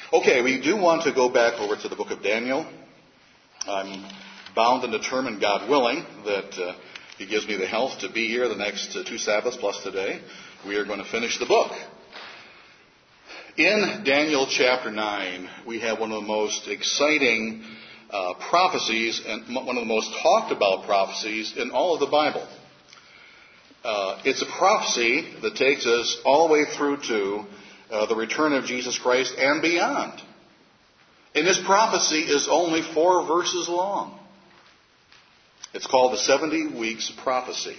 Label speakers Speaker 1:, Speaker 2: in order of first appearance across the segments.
Speaker 1: Okay, we do want to go back over to the book of Daniel. I'm bound and determined, God willing, that He gives me the health to be here the next 2 Sabbaths plus today. We are going to finish the book. In Daniel chapter 9, we have one of the most exciting prophecies and one of the most talked about prophecies in all of the Bible. It's a prophecy that takes us all the way through to the return of Jesus Christ and beyond. And this prophecy is only 4 verses long. It's called the 70 Weeks Prophecy.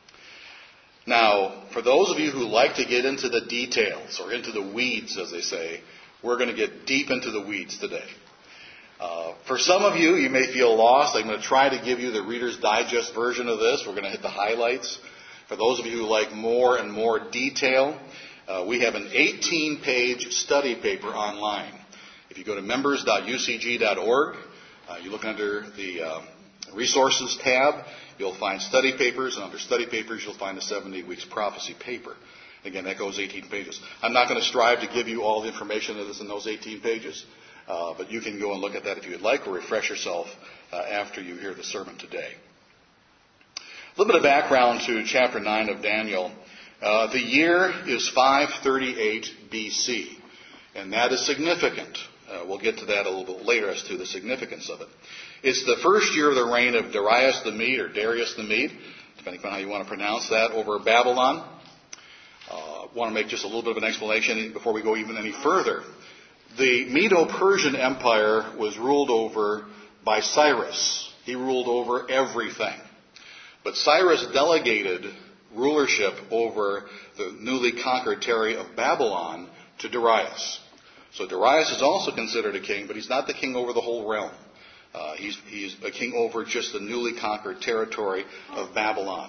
Speaker 1: Now, for those of you who like to get into the details, or into the weeds, as they say, we're going to get deep into the weeds today. For some of you, you may feel lost. I'm going to try to give you the Reader's Digest version of this. We're going to hit the highlights. For those of you who like more and more detail, we have an 18-page study paper online. If you go to members.ucg.org, you look under the Resources tab, you'll find study papers, and under study papers, you'll find the 70 Weeks Prophecy paper. Again, that goes 18 pages. I'm not going to strive to give you all the information that is in those 18 pages, but you can go and look at that if you would like, or refresh yourself after you hear the sermon today. A little bit of background to chapter 9 of Daniel. The year is 538 BC, and that is significant. We'll get to that a little bit later as to the significance of it. It's the first year of the reign of Darius the Mede, or Darius the Mede, depending on how you want to pronounce that, over Babylon. I want to make just a little bit of an explanation before we go even any further. The Medo-Persian Empire was ruled over by Cyrus. He ruled over everything. But Cyrus delegated rulership over the newly conquered territory of Babylon to Darius. So Darius is also considered a king, but he's not the king over the whole realm. He's a king over just the newly conquered territory of Babylon.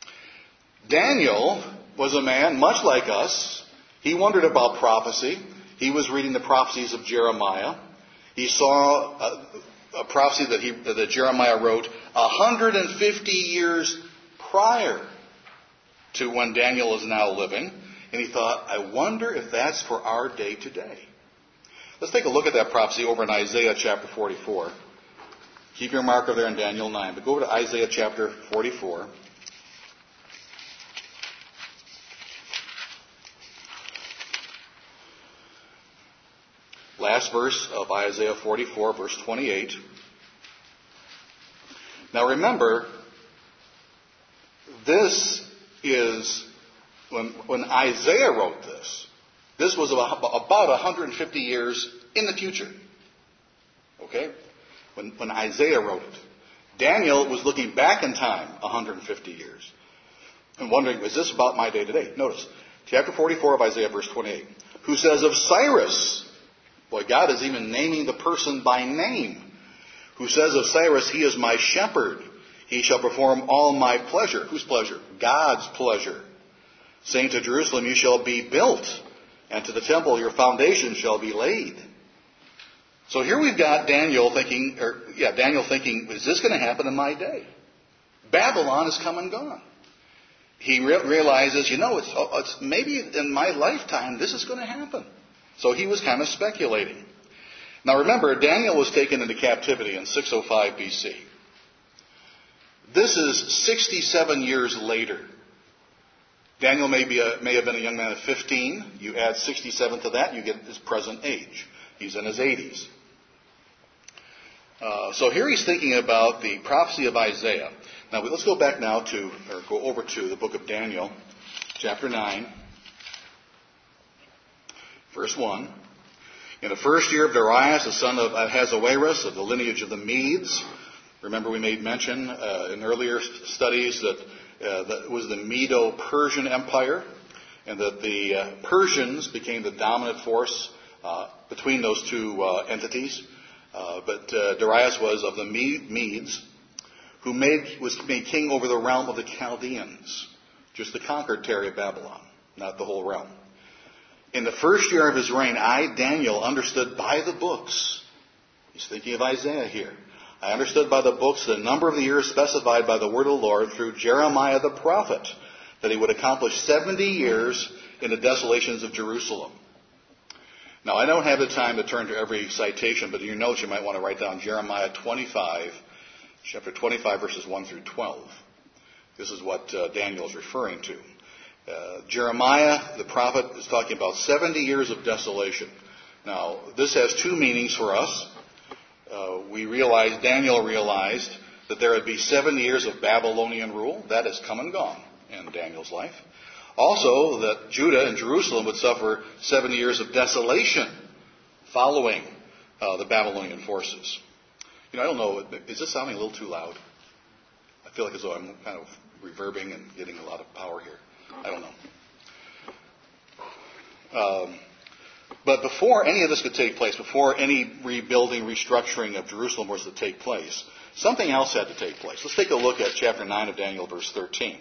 Speaker 1: Daniel was a man much like us. He wondered about prophecy. He was reading the prophecies of Jeremiah. He saw a prophecy that Jeremiah wrote 150 years prior to when Daniel is now living. And he thought, I wonder if that's for our day today. Let's take a look at that prophecy over in Isaiah chapter 44. Keep your marker there in Daniel 9, but go over to Isaiah chapter 44. Last verse of Isaiah 44, verse 28. Now remember, this is, when Isaiah wrote this, this was about 150 years in the future. Okay? When Isaiah wrote it. Daniel was looking back in time 150 years and wondering, is this about my day today? Notice, chapter 44 of Isaiah, verse 28. Who says of Cyrus, boy, God is even naming the person by name. Who says of Cyrus, he is my shepherd. He shall perform all my pleasure. Whose pleasure? God's pleasure. Saying to Jerusalem, you shall be built, and to the temple your foundation shall be laid. So here we've got Daniel thinking, is this going to happen in my day? Babylon is come and gone. He realizes, it's maybe in my lifetime this is going to happen. So he was kind of speculating. Now remember, Daniel was taken into captivity in 605 BC. This is 67 years later. Daniel may have been a young man of 15. You add 67 to that, you get his present age. He's in his 80s. So here he's thinking about the prophecy of Isaiah. Now let's go back now go over to the book of Daniel, chapter 9, verse 1. In the first year of Darius, the son of Ahasuerus, of the lineage of the Medes. Remember we made mention in earlier studies that it was the Medo-Persian Empire, and that the Persians became the dominant force between those two entities. But Darius was of the Medes, who was made king over the realm of the Chaldeans, just the conquered territory of Babylon, not the whole realm. In the first year of his reign, I, Daniel, understood by the books. He's thinking of Isaiah here. I understood by the books the number of the years specified by the word of the Lord through Jeremiah the prophet, that he would accomplish 70 years in the desolations of Jerusalem. Now, I don't have the time to turn to every citation, but in your notes you might want to write down Jeremiah 25, chapter 25, verses 1 through 12. This is what Daniel is referring to. Jeremiah, the prophet, is talking about 70 years of desolation. Now, this has two meanings for us. Daniel realized that there would be 70 years of Babylonian rule. That has come and gone in Daniel's life. Also, that Judah and Jerusalem would suffer 70 years of desolation following the Babylonian forces. I don't know, is this sounding a little too loud? I feel like as though I'm kind of reverbing and getting a lot of power here. I don't know. But before any of this could take place, before any rebuilding, restructuring of Jerusalem was to take place, something else had to take place. Let's take a look at chapter 9 of Daniel, verse 13.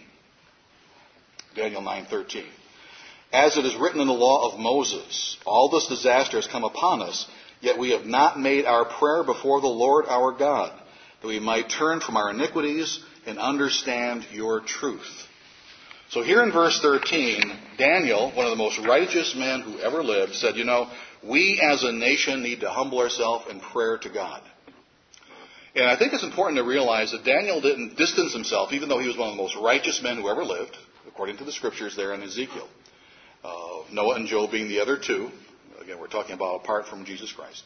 Speaker 1: Daniel 9:13. As it is written in the law of Moses, all this disaster has come upon us, yet we have not made our prayer before the Lord our God, that we might turn from our iniquities and understand your truth. So here in verse 13, Daniel, one of the most righteous men who ever lived, said, we as a nation need to humble ourselves in prayer to God. And I think it's important to realize that Daniel didn't distance himself, even though he was one of the most righteous men who ever lived, according to the scriptures there in Ezekiel. Noah and Job being the other two. Again, we're talking about apart from Jesus Christ.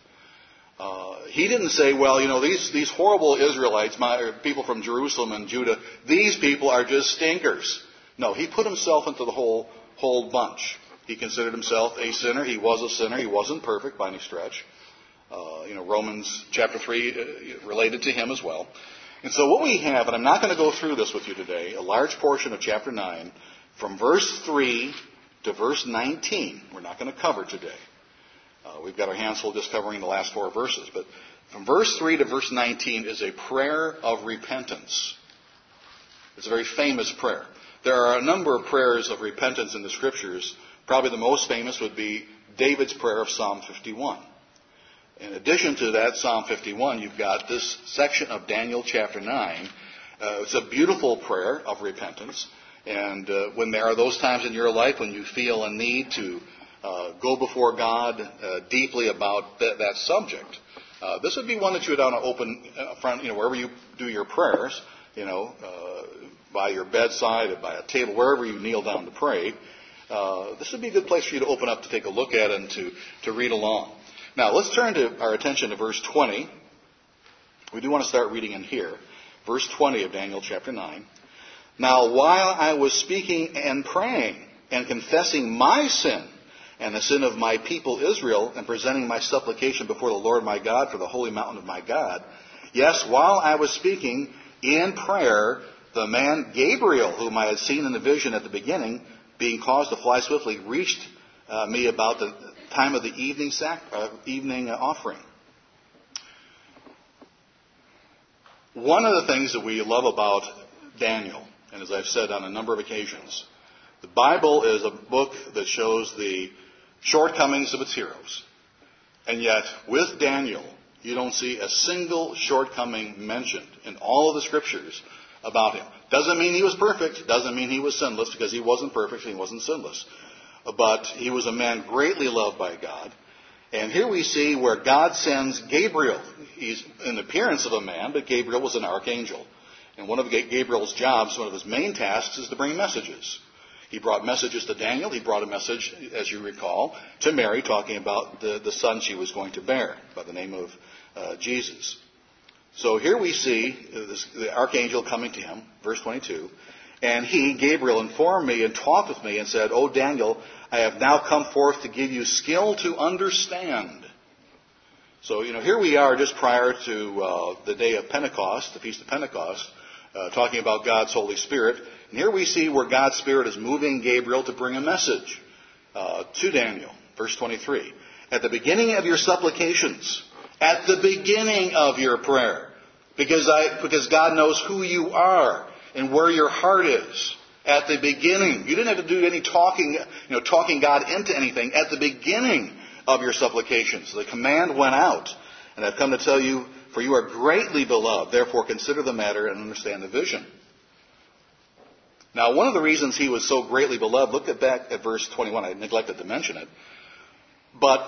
Speaker 1: He didn't say, these horrible Israelites, people from Jerusalem and Judah, these people are just stinkers. No, he put himself into the whole bunch. He considered himself a sinner. He was a sinner. He wasn't perfect by any stretch. Romans chapter 3 related to him as well. And so what we have, and I'm not going to go through this with you today, a large portion of chapter 9, from verse 3 to verse 19, we're not going to cover today. We've got our hands full just covering the last 4 verses. But from verse 3 to verse 19 is a prayer of repentance. It's a very famous prayer. There are a number of prayers of repentance in the scriptures. Probably the most famous would be David's prayer of Psalm 51. In addition to that, Psalm 51, you've got this section of Daniel chapter 9. It's a beautiful prayer of repentance. And when there are those times in your life when you feel a need to go before God deeply about that subject, this would be one that you would want to open front, wherever you do your prayers, by your bedside or by a table, wherever you kneel down to pray. This would be a good place for you to open up to take a look at and to read along. Now, let's turn our attention to verse 20. We do want to start reading in here. Verse 20 of Daniel chapter 9. Now, while I was speaking and praying and confessing my sin and the sin of my people Israel and presenting my supplication before the Lord my God for the holy mountain of my God, yes, while I was speaking in prayer, the man Gabriel, whom I had seen in the vision at the beginning, being caused to fly swiftly, reached me about the time of the evening offering. One of the things that we love about Daniel, and as I've said on a number of occasions, the Bible is a book that shows the shortcomings of its heroes. And yet, with Daniel, you don't see a single shortcoming mentioned in all of the scriptures about him. Doesn't mean he was perfect. Doesn't mean he was sinless, because he wasn't perfect and he wasn't sinless. But he was a man greatly loved by God. And here we see where God sends Gabriel. He's in appearance of a man, but Gabriel was an archangel. And one of Gabriel's jobs, one of his main tasks, is to bring messages. He brought messages to Daniel. He brought a message, as you recall, to Mary, talking about the son she was going to bear by the name of Jesus. So here we see the archangel coming to him, verse 22. And he, Gabriel, informed me and talked with me and said, O Daniel, I have now come forth to give you skill to understand. So, here we are just prior to the day of Pentecost, the Feast of Pentecost, talking about God's Holy Spirit. And here we see where God's Spirit is moving Gabriel to bring a message to Daniel. Verse 23. At the beginning of your supplications, at the beginning of your prayer, because God knows who you are and where your heart is. At the beginning. You didn't have to do any talking God into anything. At the beginning of your supplications. The command went out. And I've come to tell you, for you are greatly beloved. Therefore consider the matter and understand the vision. Now, one of the reasons he was so greatly beloved, look back at verse 21. I neglected to mention it. But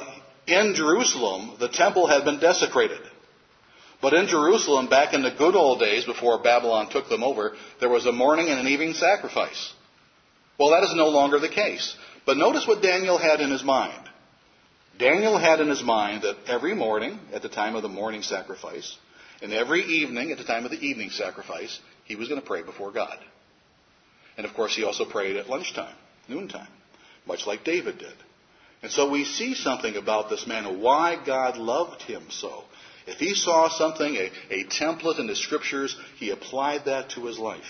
Speaker 1: in Jerusalem, the temple had been desecrated. But in Jerusalem, back in the good old days, before Babylon took them over, there was a morning and an evening sacrifice. Well, that is no longer the case. But notice what Daniel had in his mind. Daniel had in his mind that every morning, at the time of the morning sacrifice, and every evening, at the time of the evening sacrifice, he was going to pray before God. And of course, he also prayed at lunchtime, noontime, much like David did. And so we see something about this man, and why God loved him so. If he saw something, a template in the Scriptures, he applied that to his life.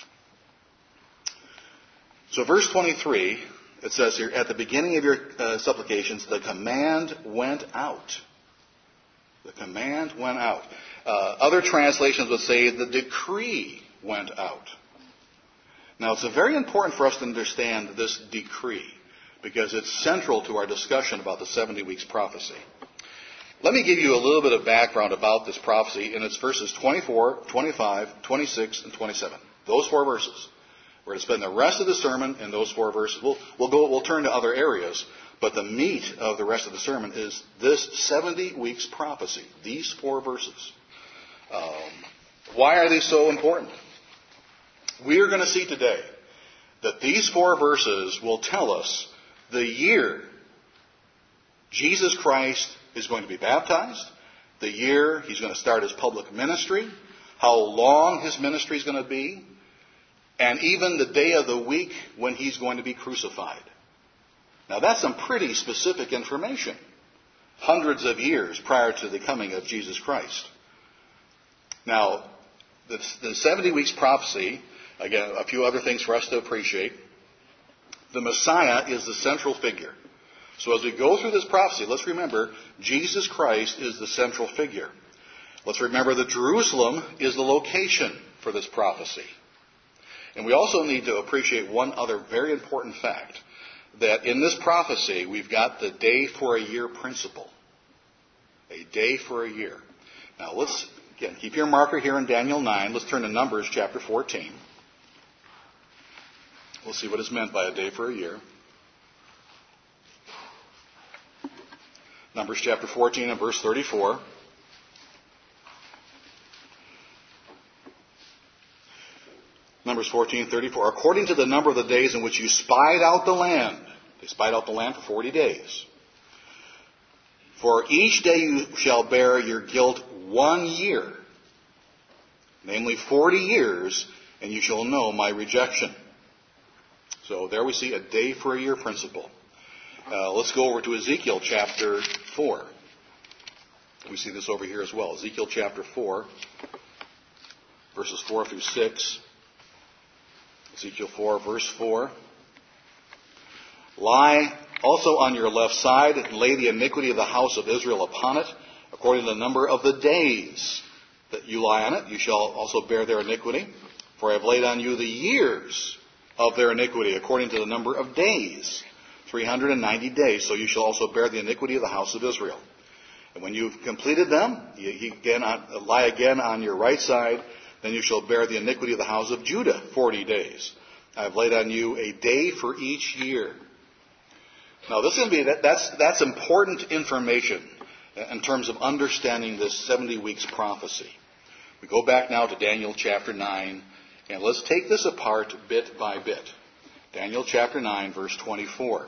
Speaker 1: So verse 23, it says here, at the beginning of your supplications, the command went out. The command went out. Other translations would say the decree went out. Now, it's very important for us to understand this decree, because it's central to our discussion about the 70 weeks prophecy. Let me give you a little bit of background about this prophecy, and it's verses 24, 25, 26, and 27. Those 4 verses. We're going to spend the rest of the sermon in those 4 verses. We'll turn to other areas, but the meat of the rest of the sermon is this 70 weeks prophecy, these 4 verses. Why are they so important? We are going to see today that these 4 verses will tell us the year Jesus Christ is going to be baptized, the year he's going to start his public ministry, how long his ministry is going to be, and even the day of the week when he's going to be crucified. Now that's some pretty specific information, hundreds of years prior to the coming of Jesus Christ. Now, the 70 weeks prophecy, again, a few other things for us to appreciate. The Messiah is the central figure. So as we go through this prophecy, let's remember Jesus Christ is the central figure. Let's remember that Jerusalem is the location for this prophecy. And we also need to appreciate one other very important fact, that in this prophecy we've got the day for a year principle. A day for a year. Now let's, again, keep your marker here in Daniel 9. Let's turn to Numbers chapter 14. We'll see what is meant by a day for a year. Numbers chapter 14 and verse 34. Numbers 14:34. According to the number of the days in which you spied out the land. They spied out the land for 40 days. For each day you shall bear your guilt 1 year. Namely 40 years, and you shall know my rejection. So there we see a day for a year principle. Let's go over to Ezekiel chapter 4. We see this over here as well. Ezekiel chapter 4, verses 4 through 6. Ezekiel 4, verse 4. Lie also on your left side, and lay the iniquity of the house of Israel upon it, according to the number of the days that you lie on it. You shall also bear their iniquity. For I have laid on you the years of their iniquity, according to the number of days, 390 days. So you shall also bear the iniquity of the house of Israel. And when you've completed them, you lie again on your right side. Then you shall bear the iniquity of the house of Judah 40 days. I have laid on you a day for each year. Now this is going to be that's important information in terms of understanding this 70 weeks prophecy. We go back now to Daniel chapter 9, and let's take this apart bit by bit. Daniel chapter 9, verse 24.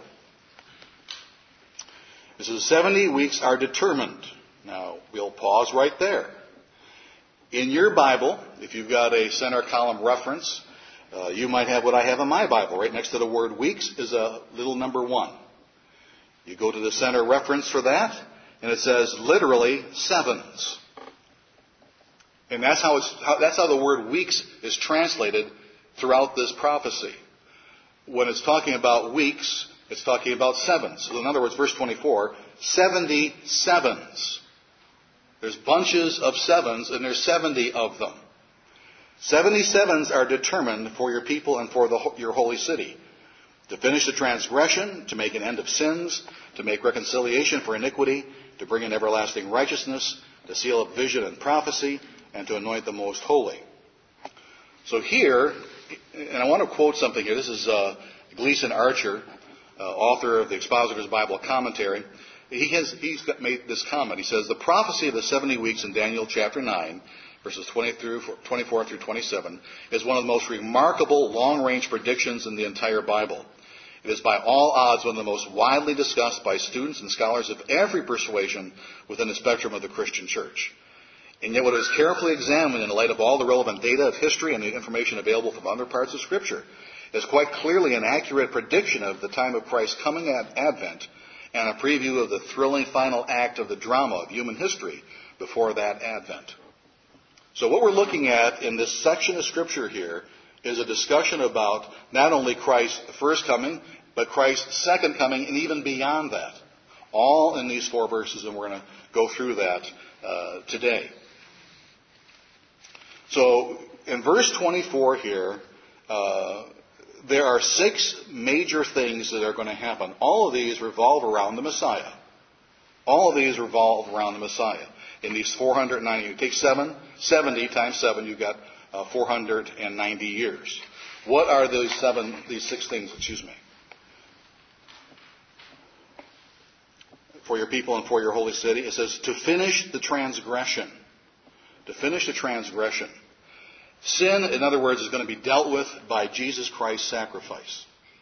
Speaker 1: This is 70 weeks are determined. Now we'll pause right there. In your Bible, if you've got a center column reference, you might have what I have in my Bible. Right next to the word weeks is a little number 1. You go to the center reference for that, and it says literally sevens. And that's how the word weeks is translated throughout this prophecy. When it's talking about weeks, it's talking about sevens. So in other words, verse 24, 70 sevens. There's bunches of sevens, and there's 70 of them. 77s are determined for your people and for your holy city. To finish the transgression, to make an end of sins, to make reconciliation for iniquity, to bring in everlasting righteousness, to seal up vision and prophecy, and to anoint the most holy. So here, and I want to quote something here. This is Gleason Archer, author of the Expositor's Bible Commentary. he's made this comment. He says, the prophecy of the 70 weeks in Daniel chapter 9, verses 24 through 27, is one of the most remarkable long-range predictions in the entire Bible. It is by all odds one of the most widely discussed by students and scholars of every persuasion within the spectrum of the Christian church. And yet when it is carefully examined in the light of all the relevant data of history and the information available from other parts of Scripture, it is quite clearly an accurate prediction of the time of Christ's coming advent and a preview of the thrilling final act of the drama of human history before that advent. So what we're looking at in this section of Scripture here is a discussion about not only Christ's first coming, but Christ's second coming, and even beyond that. All in these 4 verses, and we're going to go through that today. So in verse 24 here, there are 6 major things that are going to happen. All of these revolve around the Messiah. All of these revolve around the Messiah. In these 490, you take 70 times 7, you've got 490 years. What are these 6 things, for your people and for your holy city? It says, to finish the transgression. To finish the transgression. Sin, in other words, is going to be dealt with by Jesus Christ's sacrifice.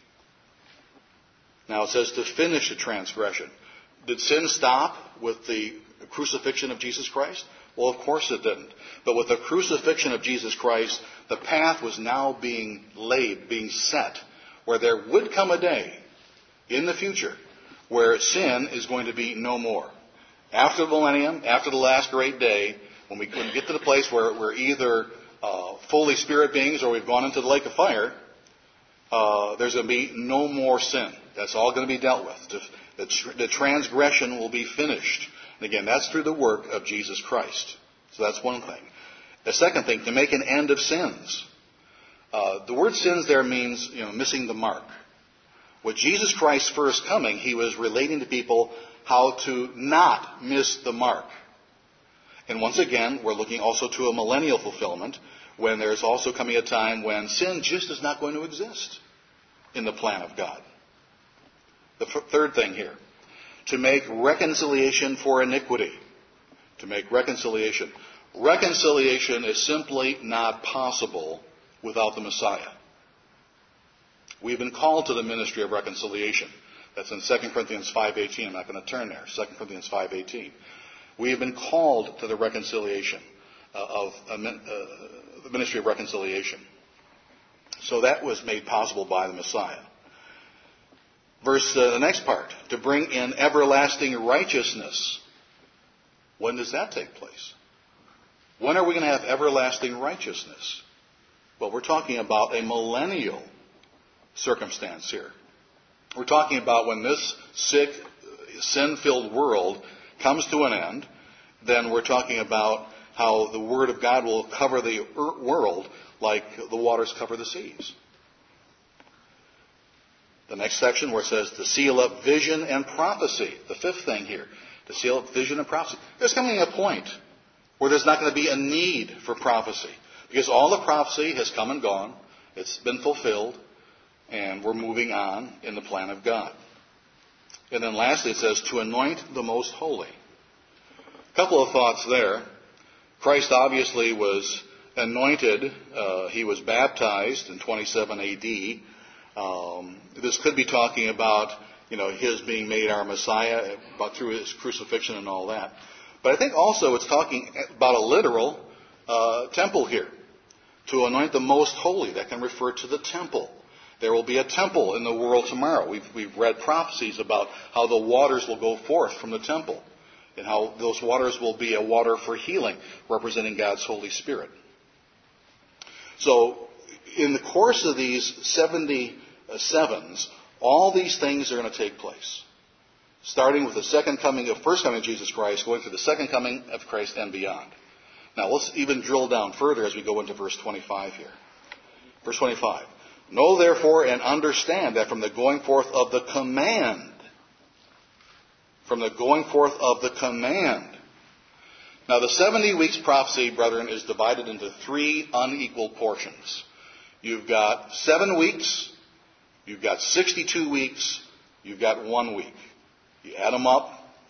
Speaker 1: Now it says to finish the transgression. Did sin stop with the crucifixion of Jesus Christ? Well, of course it didn't. But with the crucifixion of Jesus Christ, the path was now being laid, being set, where there would come a day in the future where sin is going to be no more. After the millennium, after the last great day, when we get to the place where we're either fully spirit beings or we've gone into the lake of fire, there's going to be no more sin. That's all going to be dealt with. The transgression will be finished. And again, that's through the work of Jesus Christ. So that's one thing. The second thing, to make an end of sins. The word sins there means, missing the mark. With Jesus Christ's first coming, he was relating to people how to not miss the mark. And once again, we're looking also to a millennial fulfillment, when there's also coming a time when sin just is not going to exist in the plan of God. The third thing here, to make reconciliation for iniquity. To make reconciliation. Reconciliation is simply not possible without the Messiah. We've been called to the ministry of reconciliation. That's in 2 Corinthians 5:18. I'm not going to turn there. 2 Corinthians 5:18. We have been called to the reconciliation of the ministry of reconciliation. So that was made possible by the Messiah. The next part, to bring in everlasting righteousness. When does that take place? When are we going to have everlasting righteousness? Well, we're talking about a millennial circumstance here. We're talking about when this sick, sin-filled world comes to an end, then we're talking about how the Word of God will cover the world like the waters cover the seas. The next section where it says to seal up vision and prophecy. The fifth thing here, to seal up vision and prophecy. There's coming a point where there's not going to be a need for prophecy, because all the prophecy has come and gone. It's been fulfilled, and we're moving on in the plan of God. And then lastly it says to anoint the most holy. A couple of thoughts there. Christ obviously was anointed. He was baptized in 27 A.D. This could be talking about, his being made our Messiah, but through his crucifixion and all that. But I think also it's talking about a literal temple here. To anoint the most holy, that can refer to the temple. There will be a temple in the world tomorrow. We've read prophecies about how the waters will go forth from the temple, and how those waters will be a water for healing, representing God's Holy Spirit. So, in the course of these 77s, all these things are going to take place. Starting with the first coming of Jesus Christ, going through the second coming of Christ and beyond. Now, let's even drill down further as we go into verse 25 here. Verse 25. Know therefore and understand that from the going forth of the command. Now, the 70 weeks prophecy, brethren, is divided into 3 unequal portions. You've got 7 weeks, you've got 62 weeks, you've got 1 week. You add them up,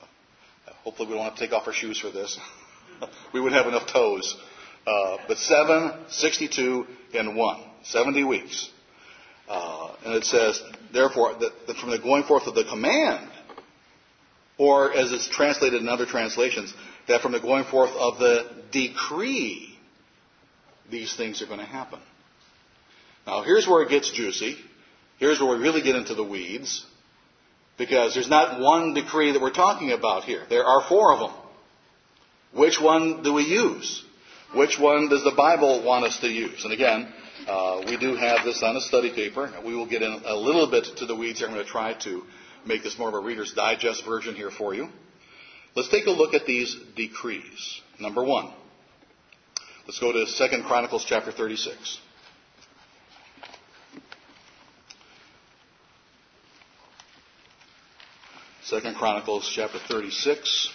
Speaker 1: Hopefully we don't have to take off our shoes for this. We wouldn't have enough toes. But 7, 62, and 1. 70 weeks. And it says, therefore, that from the going forth of the command, or as it's translated in other translations, that from the going forth of the decree, these things are going to happen. Now, here's where it gets juicy. Here's where we really get into the weeds. Because there's not one decree that we're talking about here. There are 4 of them. Which one do we use? Which one does the Bible want us to use? And again, we do have this on a study paper. We will get in a little bit to the weeds here. I'm going to try to make this more of a Reader's Digest version here for you. Let's take a look at these decrees. Number 1. Let's go to 2 Chronicles chapter 36. Second Chronicles chapter 36.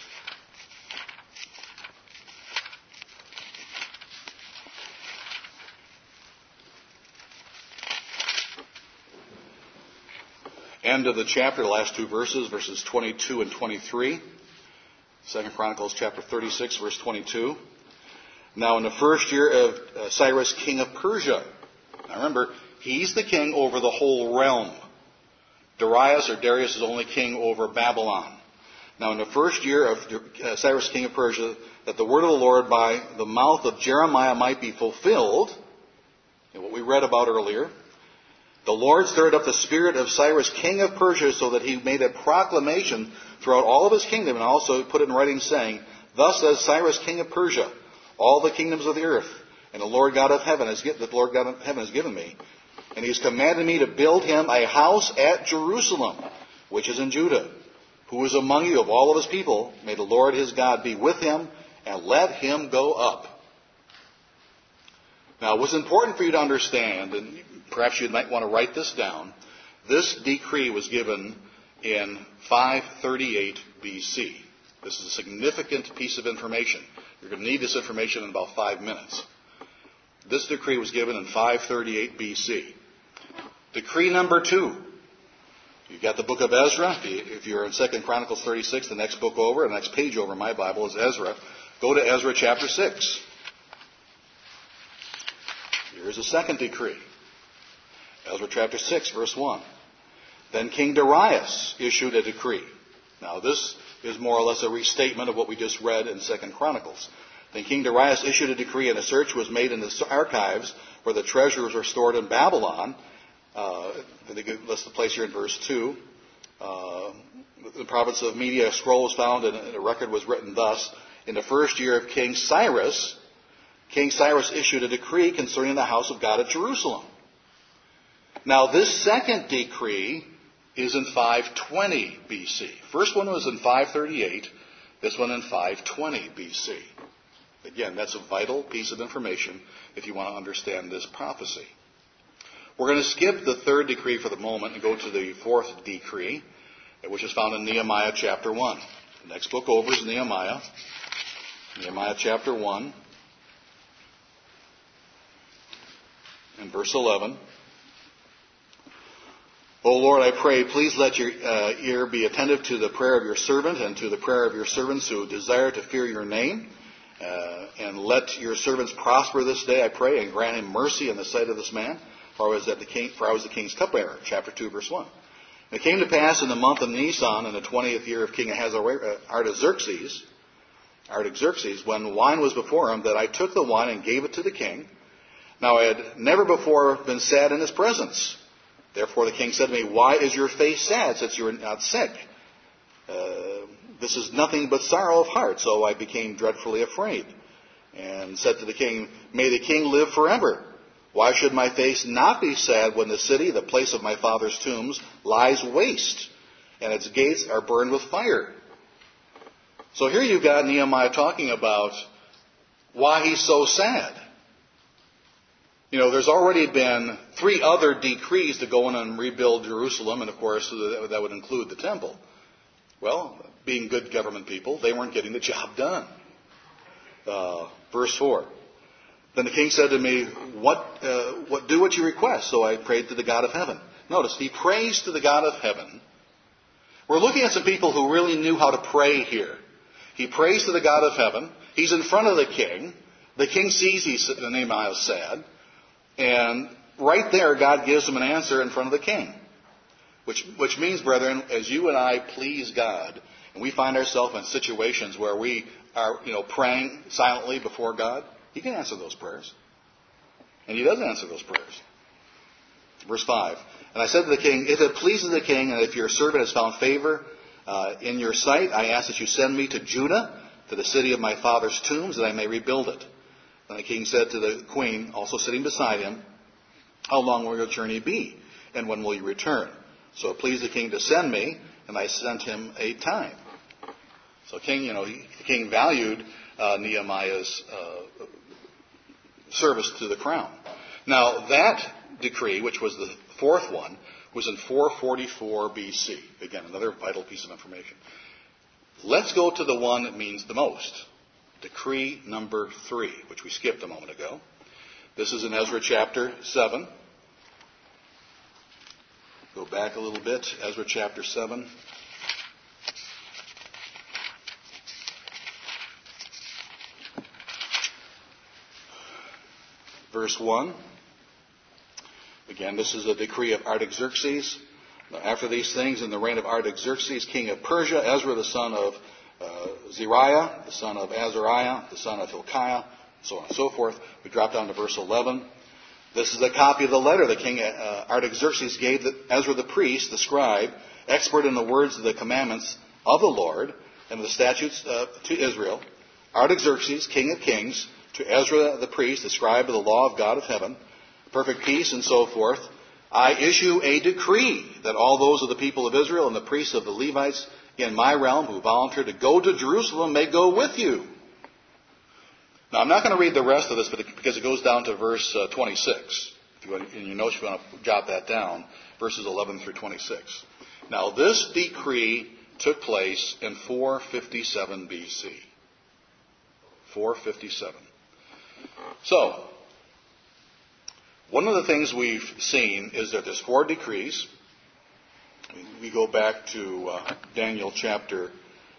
Speaker 1: End of the chapter, the last 2 verses, verses 22 and 23. 2 Chronicles chapter 36, verse 22. Now in the first year of Cyrus, king of Persia. Now remember, he's the king over the whole realm. Darius is only king over Babylon. Now in the first year of Cyrus, king of Persia, that the word of the Lord by the mouth of Jeremiah might be fulfilled, and what we read about earlier, the Lord stirred up the spirit of Cyrus, king of Persia, so that he made a proclamation throughout all of his kingdom, and also put it in writing, saying, Thus says Cyrus, king of Persia, all the kingdoms of the earth, and the Lord God of heaven has given me. And he has commanded me to build him a house at Jerusalem, which is in Judah, who is among you of all of his people. May the Lord his God be with him, and let him go up. Now, what's important for you to understand, and perhaps you might want to write this down, this decree was given in 538 BC. This is a significant piece of information. You're going to need this information in about 5 minutes. This decree was given in 538 BC. Decree number 2. You've got the book of Ezra. If you're in 2 Chronicles 36, the next book over, the next page over in my Bible is Ezra. Go to Ezra chapter 6. Here's a second decree. Ezra chapter 6, verse 1. Then King Darius issued a decree. Now this is more or less a restatement of what we just read in 2 Chronicles. Then King Darius issued a decree, and a search was made in the archives where the treasures are stored in Babylon. That's the place here in verse 2. The province of Media, a scroll was found, and a record was written thus. In the first year of King Cyrus issued a decree concerning the house of God at Jerusalem. Now, this second decree is in 520 BC. First one was in 538. This one in 520 BC. Again, that's a vital piece of information if you want to understand this prophecy. We're going to skip the third decree for the moment and go to the fourth decree, which is found in Nehemiah chapter 1. The next book over is Nehemiah. Nehemiah chapter 1 and verse 11. O Lord, I pray, please let your ear be attentive to the prayer of your servant and to the prayer of your servants who desire to fear your name. And let your servants prosper this day, I pray, and grant him mercy in the sight of this man. For I was the king's cupbearer. Chapter 2, verse 1. And it came to pass in the month of Nisan, in the 20th year of King Artaxerxes, when wine was before him, that I took the wine and gave it to the king. Now I had never before been sad in his presence. Therefore the king said to me, Why is your face sad, since you are not sick? This is nothing but sorrow of heart. So I became dreadfully afraid, and said to the king, May the king live forever. Why should my face not be sad when the city, the place of my father's tombs, lies waste, and its gates are burned with fire? So here you've got Nehemiah talking about why he's so sad. You know, there's already been 3 other decrees to go in and rebuild Jerusalem, and of course that would include the temple. Well, being good government people, they weren't getting the job done. Verse 4. Then the king said to me, do what you request. So I prayed to the God of heaven. Notice, he prays to the God of heaven. We're looking at some people who really knew how to pray here. He prays to the God of heaven. He's in front of the king. The king sees Nehemiah is sad. And right there, God gives him an answer in front of the king. Which means, brethren, as you and I please God, and we find ourselves in situations where we are, praying silently before God, He can answer those prayers. And He does answer those prayers. Verse 5. And I said to the king, if it pleases the king, and if your servant has found favor in your sight, I ask that you send me to Judah, to the city of my father's tombs, that I may rebuild it. And the king said to the queen, also sitting beside him, how long will your journey be? And when will you return? So it pleased the king to send me, and I sent him a time. So the king valued Nehemiah's service to the crown. Now that decree, which was the fourth one, was in 444 BC. Again, another vital piece of information. Let's go to the one that means the most. Decree number 3, which we skipped a moment ago. This is in Ezra chapter 7. Go back a little bit. Ezra chapter 7. Verse 1. Again, this is a decree of Artaxerxes. After these things, in the reign of Artaxerxes, king of Persia, Ezra the son of Zeriah, the son of Azariah, the son of Hilkiah, so on and so forth. We drop down to verse 11. This is a copy of the letter that King Artaxerxes gave Ezra the priest, the scribe, expert in the words of the commandments of the Lord and the statutes to Israel. Artaxerxes, king of kings, to Ezra the priest, the scribe of the law of God of heaven, perfect peace and so forth. I issue a decree that all those of the people of Israel and the priests of the Levites in my realm who volunteer to go to Jerusalem may go with you. Now, I'm not going to read the rest of this because it goes down to verse 26. If you want, in your notes, you want to jot that down, verses 11 through 26. Now, this decree took place in 457 BC. 457. So, one of the things we've seen is that there's 4 decrees. We go back to Daniel chapter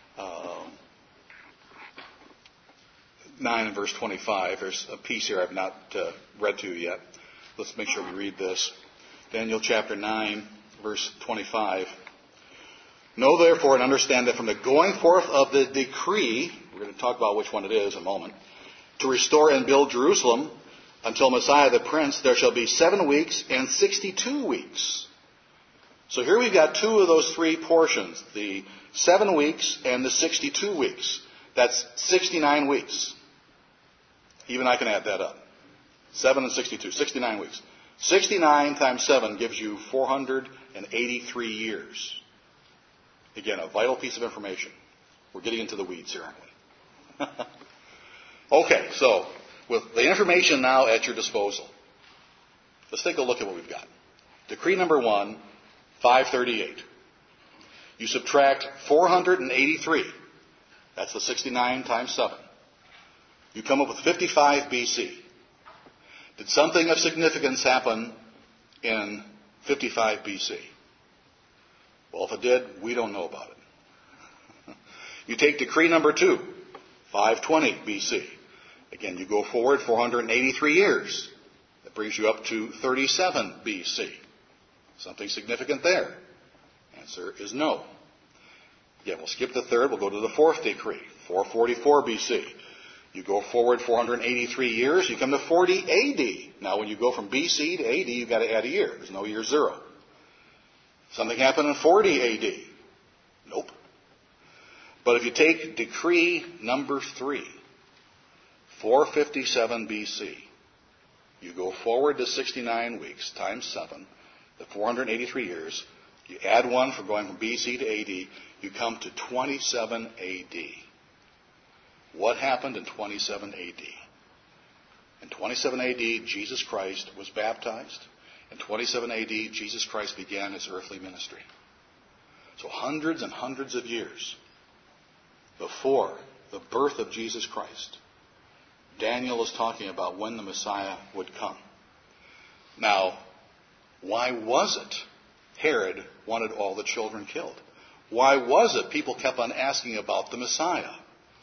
Speaker 1: 9 and verse 25. There's a piece here I've not read to you yet. Let's make sure we read this. Daniel chapter 9, verse 25. Know therefore and understand that from the going forth of the decree, we're going to talk about which one it is in a moment, to restore and build Jerusalem until Messiah the Prince, there shall be 7 weeks and 62 weeks. So here we've got 2 of those 3 portions, the 7 weeks and the 62 weeks. That's 69 weeks. Even I can add that up. 7 and 62, 69 weeks. 69 times 7 gives you 483 years. Again, a vital piece of information. We're getting into the weeds here, aren't we? Okay, so with the information now at your disposal, let's take a look at what we've got. Decree number 1, 538. You subtract 483. That's the 69 times 7. You come up with 55 BC. Did something of significance happen in 55 BC? Well, if it did, we don't know about it. You take decree number 2, 520 BC. Again, you go forward 483 years. That brings you up to 37 BC. Something significant there? Answer is no. Again, we'll skip the 3rd. We'll go to the 4th decree, 444 BC. You go forward 483 years. You come to 40 AD. Now, when you go from BC to AD, you've got to add a year. There's no year 0. Something happened in 40 AD. Nope. But if you take decree number 3, 457 BC, you go forward to 69 weeks times 7, the 483 years. You add 1 for going from BC to AD. You come to 27 AD. What happened in 27 AD? In 27 AD, Jesus Christ was baptized. In 27 AD, Jesus Christ began his earthly ministry. So hundreds and hundreds of years before the birth of Jesus Christ, Daniel is talking about when the Messiah would come. Now, why was it Herod wanted all the children killed? Why was it people kept on asking about the Messiah?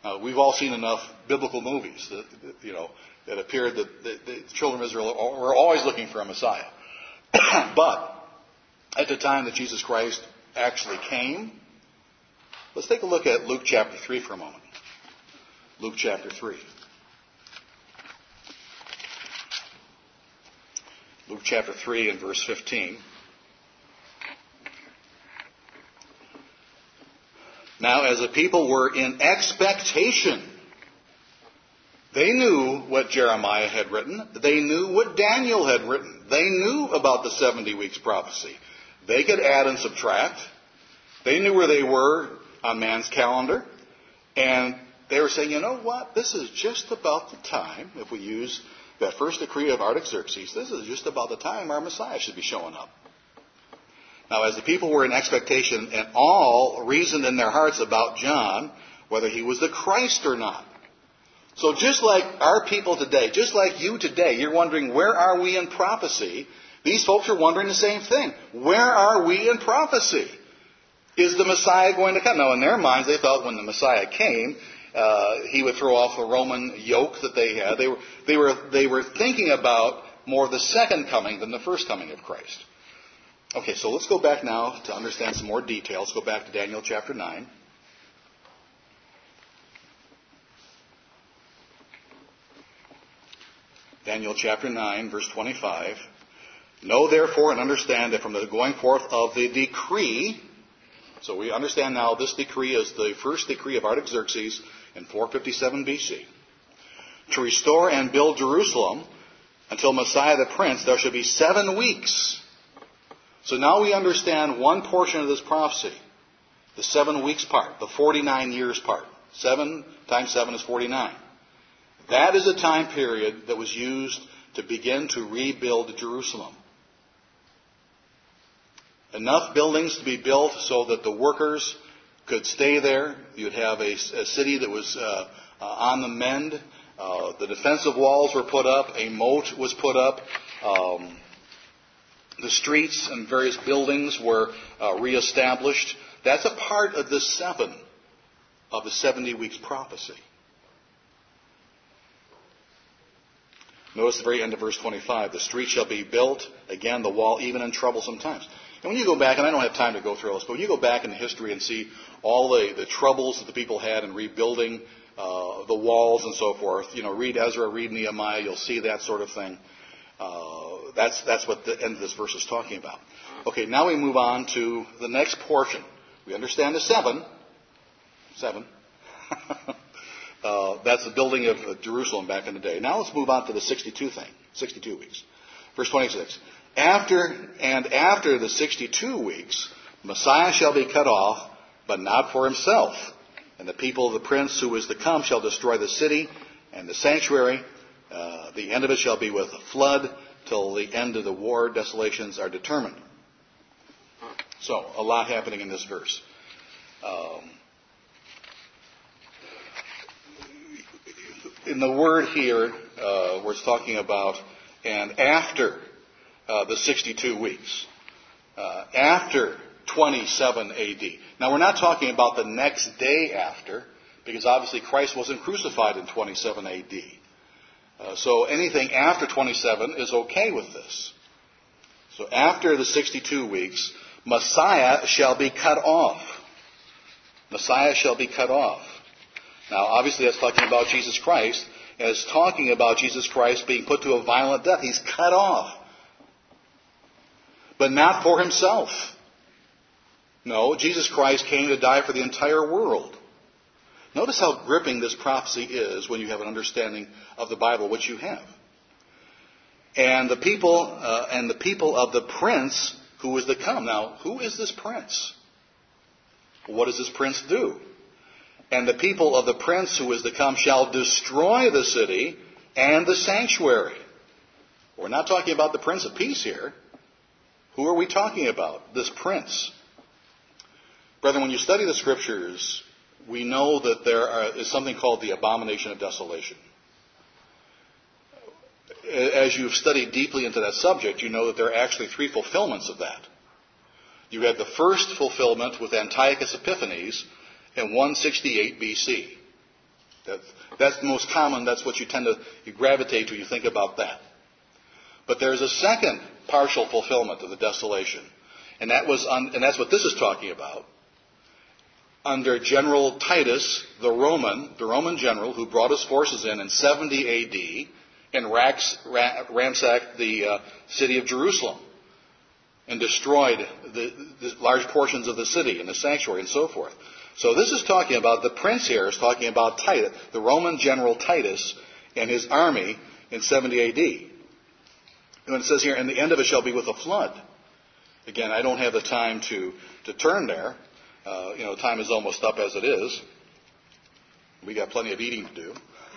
Speaker 1: We've all seen enough biblical movies that appeared that the children of Israel were always looking for a Messiah. But at the time that Jesus Christ actually came, let's take a look at Luke chapter 3 for a moment. Luke chapter 3. Luke chapter 3 and verse 15. Now, as the people were in expectation, they knew what Jeremiah had written. They knew what Daniel had written. They knew about the 70 weeks prophecy. They could add and subtract. They knew where they were on man's calendar. And they were saying, you know what? This is just about the time, if we use that first decree of Artaxerxes, this is just about the time our Messiah should be showing up. Now, as the people were in expectation and all reasoned in their hearts about John, whether he was the Christ or not. So just like our people today, just like you today, you're wondering, where are we in prophecy? These folks are wondering the same thing. Where are we in prophecy? Is the Messiah going to come? Now, in their minds, they thought when the Messiah came, he would throw off the Roman yoke that they had. They were thinking about more of the second coming than the first coming of Christ. Okay, so let's go back now to understand some more details. Go back to Daniel chapter 9. Daniel chapter 9, verse 25. Know therefore and understand that from the going forth of the decree, so we understand now this decree is the first decree of Artaxerxes in 457 BC, to restore and build Jerusalem until Messiah the Prince, there shall be 7 weeks. So now we understand one portion of this prophecy, the 7 weeks part, the 49 years part. 7 times 7 is 49. That is a time period that was used to begin to rebuild Jerusalem. Enough buildings to be built so that the workers could stay there. You'd have a city that was on the mend. The defensive walls were put up. A moat was put up. The streets and various buildings were reestablished. That's a part of the 7 of the 70 weeks prophecy. Notice the very end of verse 25. The street shall be built, again, the wall, even in troublesome times. And when you go back, and I don't have time to go through this, but when you go back in history and see all the troubles that the people had in rebuilding the walls and so forth, read Ezra, read Nehemiah, you'll see that sort of thing. That's what the end of this verse is talking about. Okay, now we move on to the next portion. We understand the 7. That's the building of Jerusalem back in the day. Now let's move on to the 62 weeks. Verse 26. After the 62 weeks, Messiah shall be cut off, but not for himself. And the people of the prince who is to come shall destroy the city and the sanctuary. The end of it shall be with a flood till the end of the war. Desolations are determined. So, a lot happening in this verse. In the word here, where it's talking about, and after the 62 weeks, after 27 AD. Now, we're not talking about the next day after, because obviously Christ wasn't crucified in 27 AD. So anything after 27 is okay with this. So after the 62 weeks, Messiah shall be cut off. Messiah shall be cut off. Now, obviously that's talking about Jesus Christ, and it's talking about Jesus Christ being put to a violent death. He's cut off. But not for himself. No, Jesus Christ came to die for the entire world. Notice how gripping this prophecy is when you have an understanding of the Bible, which you have. And the people of the prince who is to come. Now, who is this prince? What does this prince do? And the people of the prince who is to come shall destroy the city and the sanctuary. We're not talking about the Prince of Peace here. Who are we talking about? This prince. Brethren, when you study the Scriptures, we know that there is something called the abomination of desolation. As you've studied deeply into that subject, you know that there are actually 3 fulfillments of that. You had the first fulfillment with Antiochus Epiphanes in 168 BC. That's the most common. That's what you tend to you gravitate to. You think about that. But there's a second partial fulfillment of the desolation, and that's what this is talking about. Under General Titus, the Roman general, who brought his forces in 70 A.D. and ransacked the city of Jerusalem and destroyed the large portions of the city and the sanctuary and so forth. So this is talking about, the prince here is talking about Titus, the Roman general Titus and his army in 70 A.D. And it says here, and the end of it shall be with a flood. Again, I don't have the time to turn there. Time is almost up as it is. We got plenty of eating to do.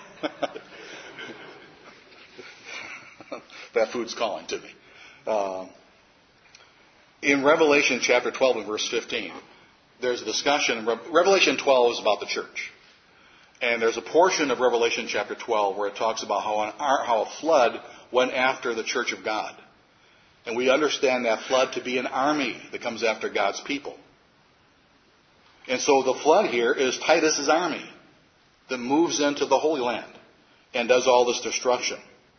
Speaker 1: That food's calling to me. In Revelation chapter 12 and verse 15, there's a discussion. Revelation 12 is about the church. And there's a portion of Revelation chapter 12 where it talks about how a flood went after the church of God. And we understand that flood to be an army that comes after God's people. And so the flood here is Titus's army that moves into the Holy Land and does all this destruction.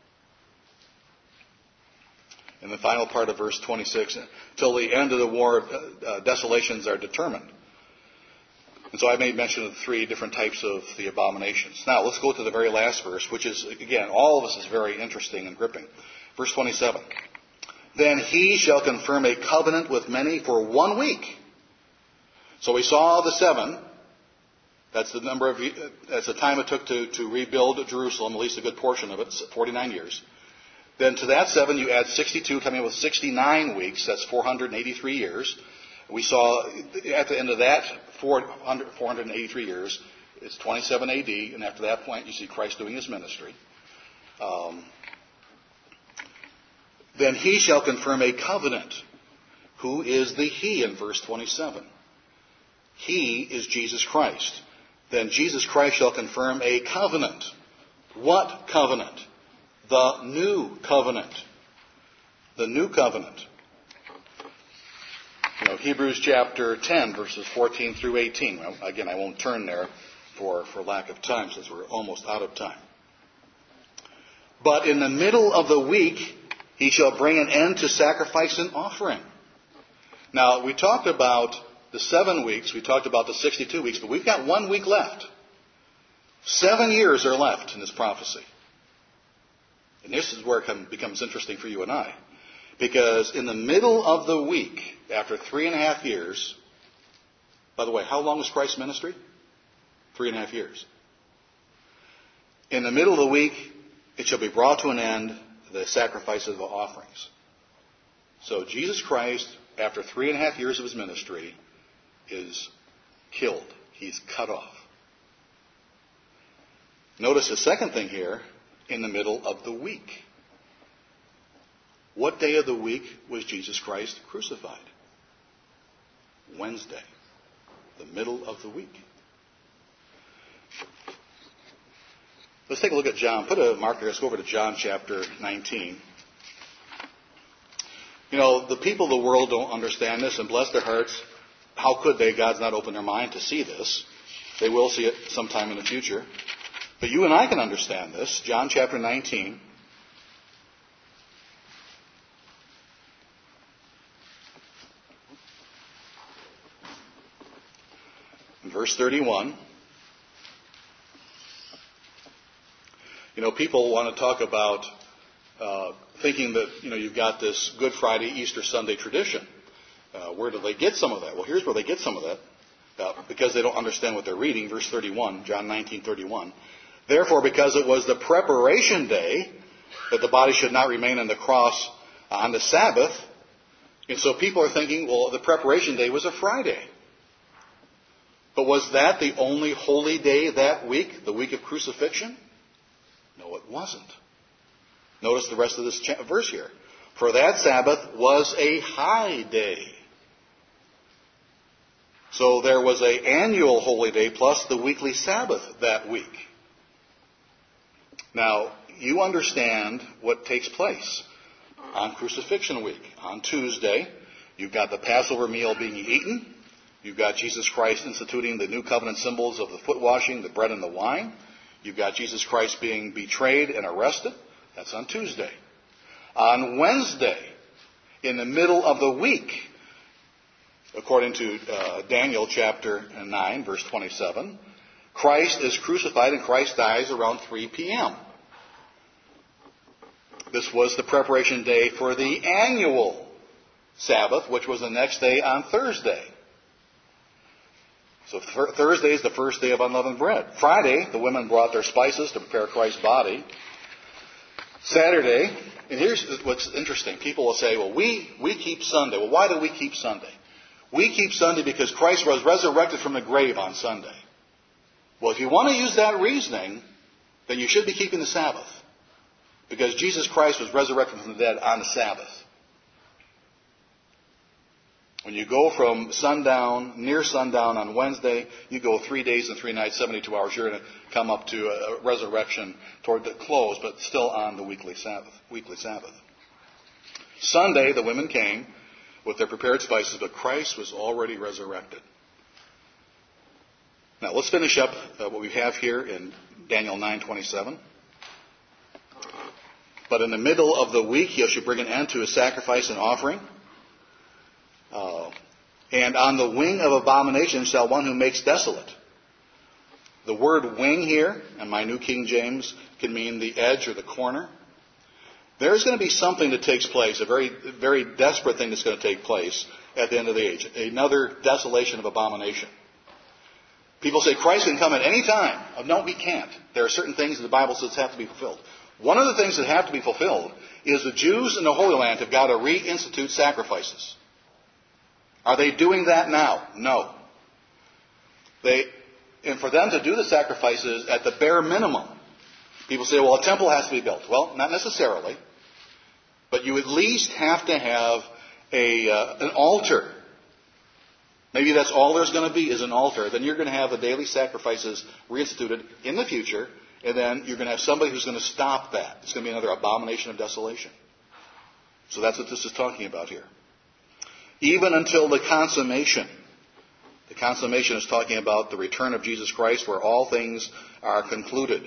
Speaker 1: In the final part of verse 26, till the end of the war, desolations are determined. And so I made mention of the three different types of the abominations. Now let's go to the very last verse, which is, again, all of this is very interesting and gripping. Verse 27. Then he shall confirm a covenant with many for 1 week. So we saw the 7. That's the that's the time it took to rebuild Jerusalem, at least a good portion of it, 49 years. Then to that 7 you add 62, coming up with 69 weeks. That's 483 years. We saw at the end of that 483 years, it's 27 A.D., and after that point you see Christ doing his ministry. Then he shall confirm a covenant. Who is the he in verse 27? He is Jesus Christ. Then Jesus Christ shall confirm a covenant. What covenant? The new covenant. The new covenant. Hebrews chapter 10, verses 14 through 18. Well, again, I won't turn there for lack of time, since we're almost out of time. But in the middle of the week, he shall bring an end to sacrifice and offering. Now, we talked about the 7 weeks, we talked about the 62 weeks, but we've got 1 week left. 7 years are left in this prophecy. And this is where it becomes interesting for you and I. Because in the middle of the week, after 3.5 years, by the way, how long was Christ's ministry? 3.5 years. In the middle of the week, it shall be brought to an end, the sacrifice of the offerings. So Jesus Christ, after 3.5 years of his ministry, is killed. He's cut off. Notice the second thing here, in the middle of the week. What day of the week was Jesus Christ crucified? Wednesday. The middle of the week. Let's take a look at John. Put a marker. Let's go over to John chapter 19. The people of the world don't understand this, and bless their hearts. How could they? God's not opened their mind to see this. They will see it sometime in the future. But you and I can understand this. John chapter 19. Verse 31. People want to talk about thinking that, you've got this Good Friday, Easter Sunday tradition. Where do they get some of that? Well, here's where they get some of that. Because they don't understand what they're reading. Verse 31, John 19:31. Therefore, because it was the preparation day, that the body should not remain on the cross on the Sabbath. And so people are thinking, well, the preparation day was a Friday. But was that the only holy day that week, the week of crucifixion? No, it wasn't. Notice the rest of this verse here. For that Sabbath was a high day. So there was an annual holy day plus the weekly Sabbath that week. Now, you understand what takes place on crucifixion week. On Tuesday, you've got the Passover meal being eaten. You've got Jesus Christ instituting the new covenant symbols of the foot washing, the bread and the wine. You've got Jesus Christ being betrayed and arrested. That's on Tuesday. On Wednesday, in the middle of the week, according to Daniel chapter 9, verse 27, Christ is crucified and Christ dies around 3 p.m. This was the preparation day for the annual Sabbath, which was the next day on Thursday. So Thursday is the first day of unleavened bread. Friday, the women brought their spices to prepare Christ's body. Saturday, and here's what's interesting. People will say, well, we keep Sunday. Well, why do we keep Sunday? We keep Sunday because Christ was resurrected from the grave on Sunday. Well, if you want to use that reasoning, then you should be keeping the Sabbath. Because Jesus Christ was resurrected from the dead on the Sabbath. When you go from near sundown on Wednesday, you go 3 days and 3 nights, 72 hours. You're going to come up to a resurrection toward the close, but still on the weekly Sabbath. Sunday, the women came with their prepared spices, but Christ was already resurrected. Now, let's finish up what we have here in Daniel 9:27. But in the middle of the week, you should bring an end to his sacrifice and offering. And on the wing of abomination shall one who makes desolate. The word wing here, in my New King James, can mean the edge or the corner. There's going to be something that takes place, a very, very desperate thing that's going to take place at the end of the age. Another desolation of abomination. People say Christ can come at any time. Oh, no, he can't. There are certain things that the Bible says have to be fulfilled. One of the things that have to be fulfilled is the Jews in the Holy Land have got to reinstitute sacrifices. Are they doing that now? No. And for them to do the sacrifices at the bare minimum, people say, well, a temple has to be built. Well, not necessarily. But you at least have to have an altar. Maybe that's all there's going to be is an altar. Then you're going to have the daily sacrifices reinstituted in the future. And then you're going to have somebody who's going to stop that. It's going to be another abomination of desolation. So that's what this is talking about here. Even until the consummation. The consummation is talking about the return of Jesus Christ where all things are concluded.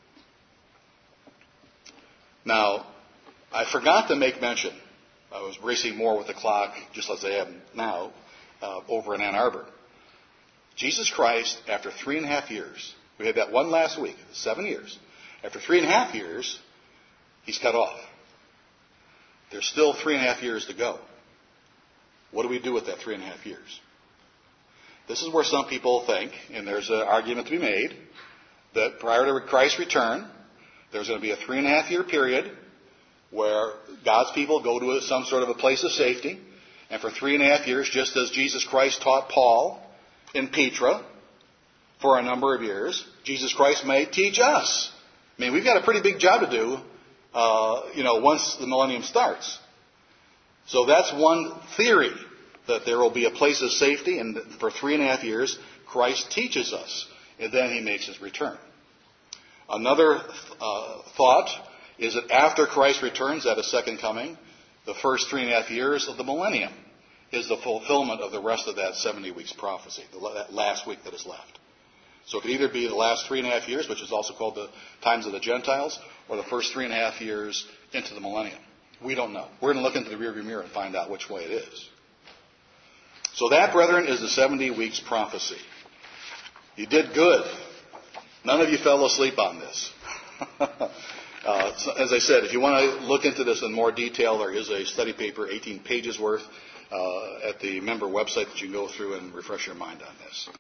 Speaker 1: Now, I forgot to make mention. I was racing more with the clock, just as I am now, over in Ann Arbor. Jesus Christ, after 3.5 years, we had that one last week, 7 years. After 3.5 years, he's cut off. There's still 3.5 years to go. What do we do with that 3.5 years? This is where some people think, and there's an argument to be made, that prior to Christ's return, there's going to be a 3.5 year period where God's people go to some sort of a place of safety. And for 3.5 years, just as Jesus Christ taught Paul in Petra for a number of years, Jesus Christ may teach us. I mean, we've got a pretty big job to do, once the millennium starts. So that's one theory, that there will be a place of safety, and for 3.5 years, Christ teaches us, and then he makes his return. Another thought is that after Christ returns at his second coming, the first 3.5 years of the millennium is the fulfillment of the rest of that 70 weeks prophecy, that last week that is left. So it could either be the last 3.5 years, which is also called the times of the Gentiles, or the first 3.5 years into the millennium. We don't know. We're going to look into the rearview mirror and find out which way it is. So that, brethren, is the 70 weeks prophecy. You did good. None of you fell asleep on this. As I said, if you want to look into this in more detail, there is a study paper, 18 pages worth, at the member website that you can go through and refresh your mind on this.